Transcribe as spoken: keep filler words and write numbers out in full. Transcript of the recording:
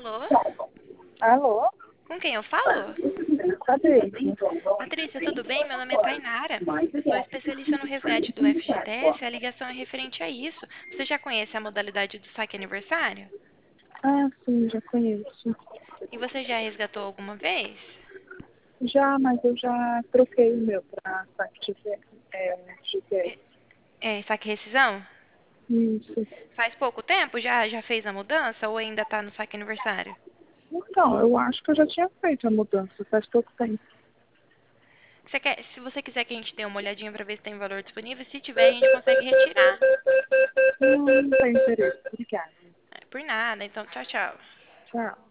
Alô? Alô? Com quem eu falo? Cadê? Patrícia, tudo bem? Meu nome é Tainara. Eu sou especialista no resgate do F G T S e a ligação é referente a isso. Você já conhece a modalidade do saque aniversário? Ah, sim, já conheço. E você já resgatou alguma vez? Já, mas eu já troquei o meu para saque de é, G P S. É, saque rescisão? Isso. Faz pouco tempo? Já, já fez a mudança ou ainda tá no saque aniversário? Então, eu acho que eu já tinha feito a mudança faz pouco tempo. Você quer, se você quiser que a gente dê uma olhadinha pra ver se tem valor disponível, se tiver, a gente consegue retirar. Não, não tem interesse. Obrigada. É, por nada, então tchau, tchau. Tchau.